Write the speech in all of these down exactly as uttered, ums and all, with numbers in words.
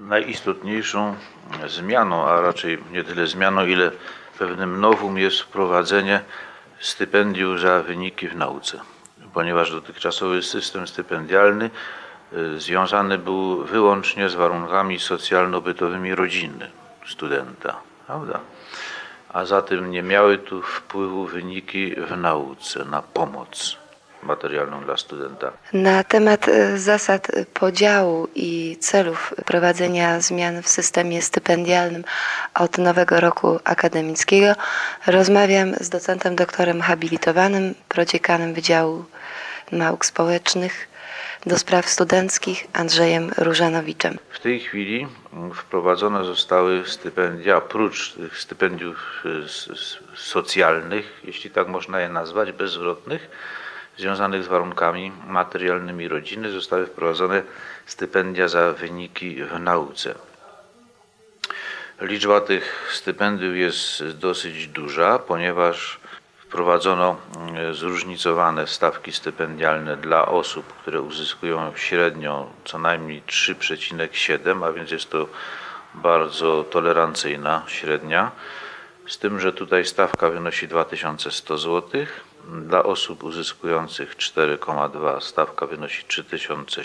Najistotniejszą zmianą, a raczej nie tyle zmianą, ile pewnym nowum jest wprowadzenie stypendium za wyniki w nauce, ponieważ dotychczasowy system stypendialny związany był wyłącznie z warunkami socjalno-bytowymi rodziny studenta, prawda? A zatem nie miały tu wpływu wyniki w nauce na pomoc materialną dla studenta. Na temat zasad podziału i celów prowadzenia zmian w systemie stypendialnym od nowego roku akademickiego rozmawiam z docentem doktorem habilitowanym, prodziekanem Wydziału Nauk Społecznych do spraw studenckich Andrzejem Różanowiczem. W tej chwili wprowadzone zostały stypendia, oprócz tych stypendiów socjalnych, jeśli tak można je nazwać, bezzwrotnych, związanych z warunkami materialnymi rodziny, zostały wprowadzone stypendia za wyniki w nauce. Liczba tych stypendiów jest dosyć duża, ponieważ wprowadzono zróżnicowane stawki stypendialne dla osób, które uzyskują średnio co najmniej trzy przecinek siedem, a więc jest to bardzo tolerancyjna średnia, z tym, że tutaj stawka wynosi dwa tysiące sto złotych. Dla osób uzyskujących cztery przecinek dwa stawka wynosi trzy tysiące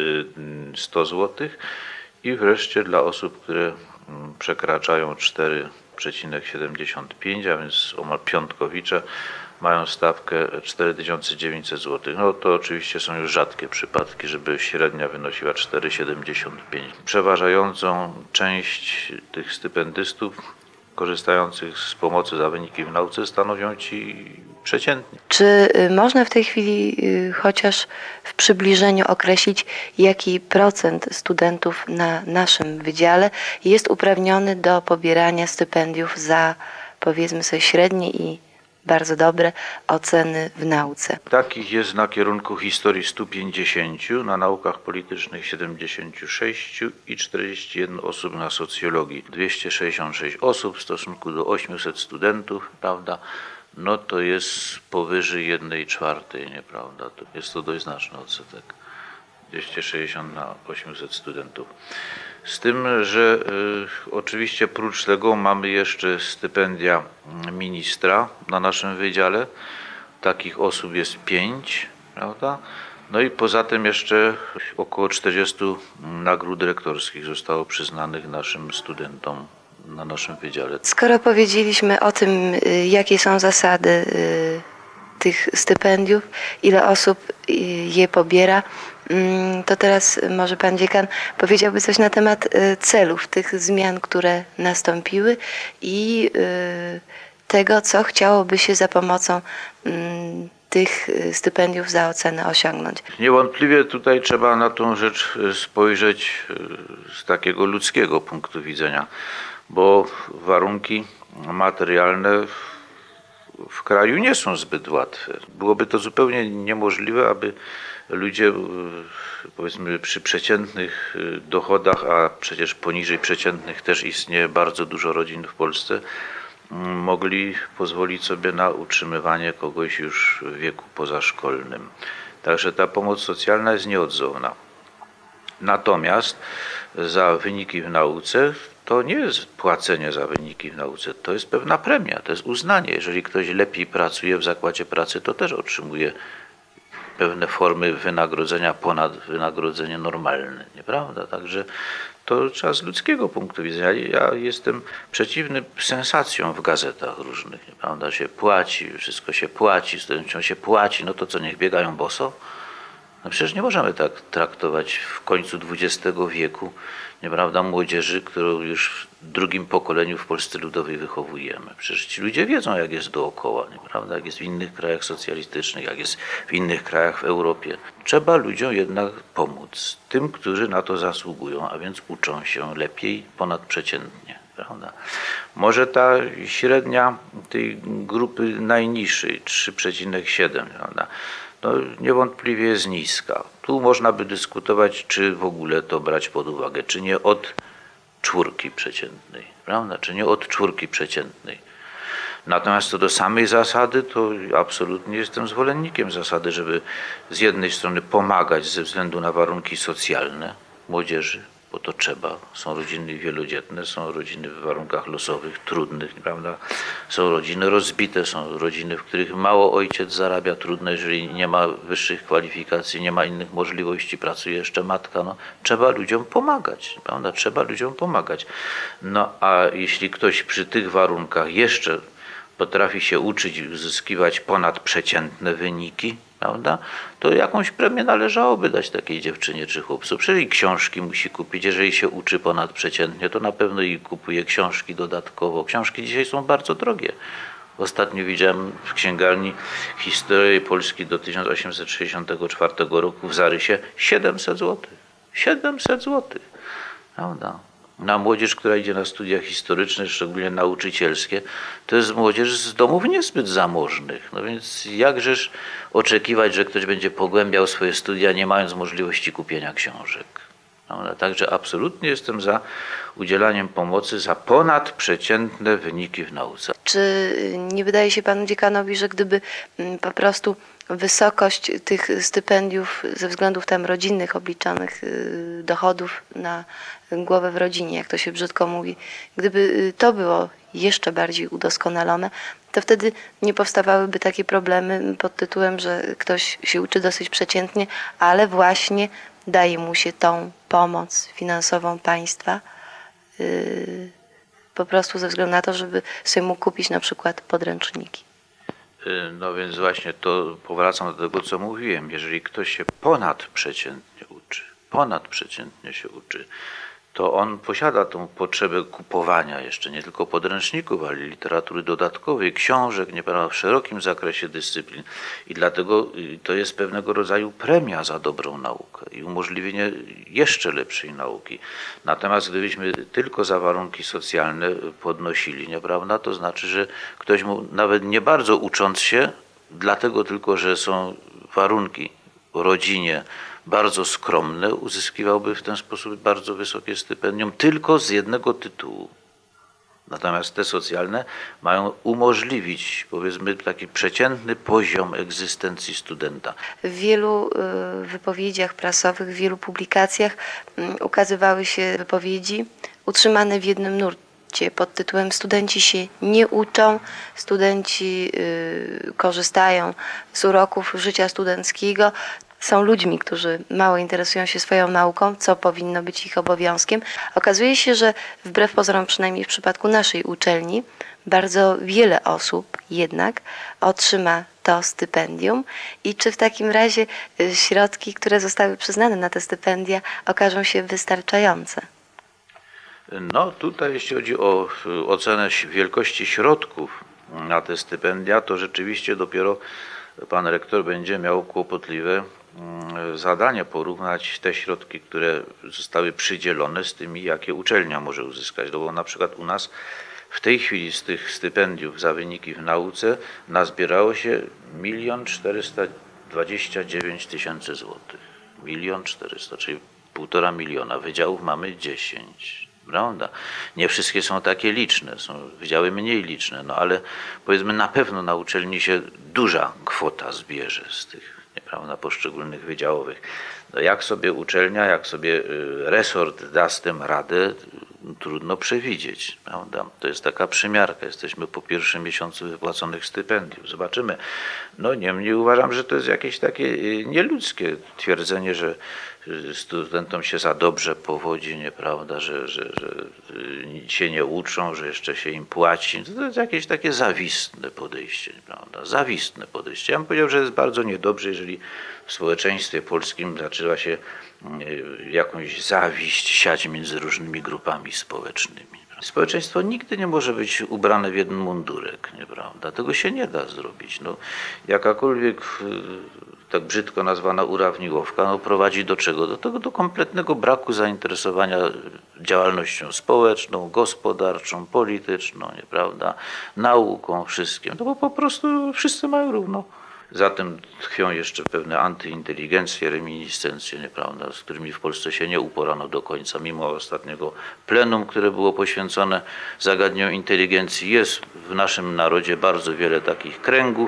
sto złotych i wreszcie dla osób, które przekraczają cztery przecinek siedemdziesiąt pięć, a więc omal piątkowicze, mają stawkę cztery tysiące dziewięćset złotych. No to oczywiście są już rzadkie przypadki, żeby średnia wynosiła cztery przecinek siedemdziesiąt pięć. Przeważającą część tych stypendystów korzystających z pomocy za wyniki w nauce stanowią ci przeciętni. Czy można w tej chwili chociaż w przybliżeniu określić, jaki procent studentów na naszym wydziale jest uprawniony do pobierania stypendiów za, powiedzmy sobie, średnie i bardzo dobre oceny w nauce? Takich jest na kierunku historii sto pięćdziesiąt, na naukach politycznych siedemdziesiąt sześć i czterdzieści jedna osób na socjologii. dwieście sześćdziesiąt sześć osób w stosunku do ośmiuset studentów, prawda? No to jest powyżej jednej czwartej, nieprawda? To jest to dość znaczny odsetek. dwieście sześćdziesiąt na ośmiuset studentów. Z tym, że y, oczywiście prócz tego mamy jeszcze stypendia ministra na naszym wydziale. Takich osób jest pięć, prawda? No i poza tym jeszcze około czterdziestu nagród rektorskich zostało przyznanych naszym studentom na naszym wydziale. Skoro powiedzieliśmy o tym, jakie są zasady tych stypendiów, ile osób je pobiera, to teraz może pan dziekan powiedziałby coś na temat celów tych zmian, które nastąpiły i tego, co chciałoby się za pomocą tych stypendiów za ocenę osiągnąć. Niewątpliwie tutaj trzeba na tą rzecz spojrzeć z takiego ludzkiego punktu widzenia, bo warunki materialne w kraju nie są zbyt łatwe. Byłoby to zupełnie niemożliwe, aby ludzie, powiedzmy, przy przeciętnych dochodach, a przecież poniżej przeciętnych też istnieje bardzo dużo rodzin w Polsce, mogli pozwolić sobie na utrzymywanie kogoś już w wieku pozaszkolnym. Także ta pomoc socjalna jest nieodzowna. Natomiast za wyniki w nauce to nie jest płacenie za wyniki w nauce, to jest pewna premia, to jest uznanie. Jeżeli ktoś lepiej pracuje w zakładzie pracy, to też otrzymuje pewne formy wynagrodzenia ponad wynagrodzenie normalne, nieprawda? Także to trzeba z ludzkiego punktu widzenia. Ja jestem przeciwny sensacjom w gazetach różnych, nieprawda? Się płaci, wszystko się płaci, studentom się płaci, no to co, niech biegają boso? No przecież nie możemy tak traktować w końcu dwudziestego wieku, nieprawda, młodzieży, którą już w drugim pokoleniu w Polsce Ludowej wychowujemy. Przecież ci ludzie wiedzą, jak jest dookoła, nieprawda, jak jest w innych krajach socjalistycznych, jak jest w innych krajach w Europie. Trzeba ludziom jednak pomóc, tym, którzy na to zasługują, a więc uczą się lepiej ponadprzeciętnie, prawda. Może ta średnia tej grupy najniższej, trzy przecinek siedem, prawda, no niewątpliwie jest niska. Tu można by dyskutować, czy w ogóle to brać pod uwagę, czy nie od czwórki przeciętnej, prawda? Czy nie od czwórki przeciętnej. Natomiast co do samej zasady, to absolutnie jestem zwolennikiem zasady, żeby z jednej strony pomagać ze względu na warunki socjalne młodzieży, bo to trzeba. Są rodziny wielodzietne, są rodziny w warunkach losowych, trudnych, prawda? Są rodziny rozbite, są rodziny, w których mało ojciec zarabia, trudne, jeżeli nie ma wyższych kwalifikacji, nie ma innych możliwości, pracuje jeszcze matka. No, trzeba ludziom pomagać, prawda? Trzeba ludziom pomagać. No a jeśli ktoś przy tych warunkach jeszcze potrafi się uczyć i uzyskiwać ponadprzeciętne wyniki, prawda, to jakąś premię należałoby dać takiej dziewczynie czy chłopcu. Przecież i książki musi kupić, jeżeli się uczy ponadprzeciętnie, to na pewno i kupuje książki dodatkowo. Książki dzisiaj są bardzo drogie. Ostatnio widziałem w księgarni historię Polski do tysiąc osiemset sześćdziesiątego czwartego roku w zarysie siedemset złotych. siedemset złotych, prawda? Na młodzież, która idzie na studia historyczne, szczególnie nauczycielskie, to jest młodzież z domów niezbyt zamożnych. No więc jakżeż oczekiwać, że ktoś będzie pogłębiał swoje studia, nie mając możliwości kupienia książek. No, także absolutnie jestem za udzielaniem pomocy za ponadprzeciętne wyniki w nauce. Czy nie wydaje się panu dziekanowi, że gdyby mm, po prostu wysokość tych stypendiów ze względów tam rodzinnych obliczanych y, dochodów na głowę w rodzinie, jak to się brzydko mówi, gdyby y, to było jeszcze bardziej udoskonalone, to wtedy nie powstawałyby takie problemy pod tytułem, że ktoś się uczy dosyć przeciętnie, ale właśnie daje mu się tą pomoc finansową państwa, y, po prostu ze względu na to, żeby sobie mógł kupić na przykład podręczniki. No więc właśnie to powracam do tego, co mówiłem. Jeżeli ktoś się ponadprzeciętnie uczy, ponadprzeciętnie się uczy, to on posiada tą potrzebę kupowania jeszcze nie tylko podręczników, ale literatury dodatkowej, książek, nieprawda, w szerokim zakresie dyscyplin. I dlatego to jest pewnego rodzaju premia za dobrą naukę i umożliwienie jeszcze lepszej nauki. Natomiast gdybyśmy tylko za warunki socjalne podnosili, nieprawda, to znaczy, że ktoś mu nawet nie bardzo ucząc się, dlatego tylko, że są warunki w rodzinie bardzo skromne, uzyskiwałby w ten sposób bardzo wysokie stypendium tylko z jednego tytułu. Natomiast te socjalne mają umożliwić, powiedzmy, taki przeciętny poziom egzystencji studenta. W wielu y, wypowiedziach prasowych, w wielu publikacjach y, ukazywały się wypowiedzi utrzymane w jednym nurcie pod tytułem studenci się nie uczą, studenci y, korzystają z uroków życia studenckiego, są ludźmi, którzy mało interesują się swoją nauką, co powinno być ich obowiązkiem. Okazuje się, że wbrew pozorom, przynajmniej w przypadku naszej uczelni, bardzo wiele osób jednak otrzyma to stypendium i czy w takim razie y, środki, które zostały przyznane na te stypendia, okażą się wystarczające? No tutaj jeśli chodzi o ocenę wielkości środków na te stypendia, to rzeczywiście dopiero pan rektor będzie miał kłopotliwe zadanie porównać te środki, które zostały przydzielone z tymi, jakie uczelnia może uzyskać. No bo na przykład u nas w tej chwili z tych stypendiów za wyniki w nauce nazbierało się milion czterysta dwadzieścia dziewięć tysięcy złotych. Milion czterysta, czyli półtora miliona. Wydziałów mamy dziesięć. Prawda? Nie wszystkie są takie liczne, są wydziały mniej liczne, no ale powiedzmy na pewno na uczelni się duża kwota zbierze z tych, nieprawda, poszczególnych wydziałowych. No jak sobie uczelnia, jak sobie resort da z tym radę, trudno przewidzieć, prawda? To jest taka przymiarka, jesteśmy po pierwszym miesiącu wypłaconych stypendiów, zobaczymy. No niemniej uważam, że to jest jakieś takie nieludzkie twierdzenie, że studentom się za dobrze powodzi, nieprawda, że, że, że się nie uczą, że jeszcze się im płaci. To jest jakieś takie zawistne podejście, prawda? Zawistne podejście. Ja bym powiedział, że jest bardzo niedobrze, jeżeli w społeczeństwie polskim zaczyna się jakąś zawiść siać między różnymi grupami społecznymi. Społeczeństwo nigdy nie może być ubrane w jeden mundurek, nieprawda? Tego się nie da zrobić. No, jakakolwiek tak brzydko nazwana urawniłowka no, prowadzi do czego? Do tego do kompletnego braku zainteresowania działalnością społeczną, gospodarczą, polityczną, nieprawda? Nauką, wszystkim. No bo po prostu wszyscy mają równo. Za tym tkwią jeszcze pewne antyinteligencje, reminiscencje, nieprawda, z którymi w Polsce się nie uporano do końca. Mimo ostatniego plenum, które było poświęcone zagadnieniu inteligencji, jest w naszym narodzie bardzo wiele takich kręgów,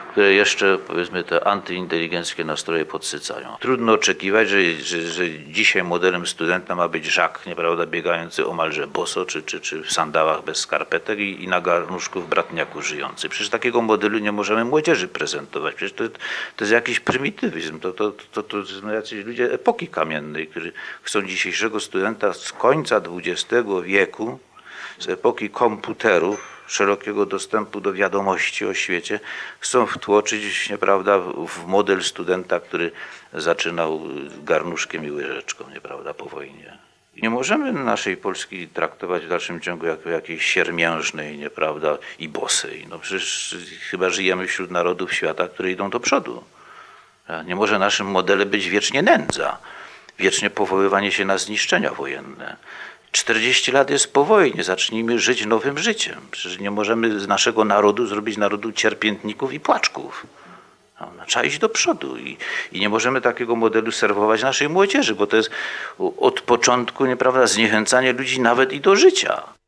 które jeszcze, powiedzmy, te antyinteligenckie nastroje podsycają. Trudno oczekiwać, że, że, że dzisiaj modelem studenta ma być Żak, nieprawda, biegający omalże boso, czy, czy, czy w sandałach bez skarpetek i, i na garnuszku w bratniaku żyjący. Przecież takiego modelu nie możemy młodzieży prezentować. Przecież to, to jest jakiś prymitywizm. To, to, to, to są jacyś ludzie epoki kamiennej, którzy chcą dzisiejszego studenta z końca dwudziestego wieku, z epoki komputerów, szerokiego dostępu do wiadomości o świecie, chcą wtłoczyć, nieprawda, w model studenta, który zaczynał garnuszkiem i łyżeczką, nieprawda, po wojnie. I nie możemy naszej Polski traktować w dalszym ciągu jako jakiejś siermiężnej, nieprawda, i bosej. No przecież chyba żyjemy wśród narodów świata, które idą do przodu. Nie może naszym modelem być wiecznie nędza, wiecznie powoływanie się na zniszczenia wojenne. czterdzieści lat jest po wojnie, zacznijmy żyć nowym życiem. Przecież nie możemy z naszego narodu zrobić narodu cierpiętników i płaczków. No, no, trzeba iść do przodu i, i nie możemy takiego modelu serwować naszej młodzieży, bo to jest od początku, nieprawda, zniechęcanie ludzi nawet i do życia.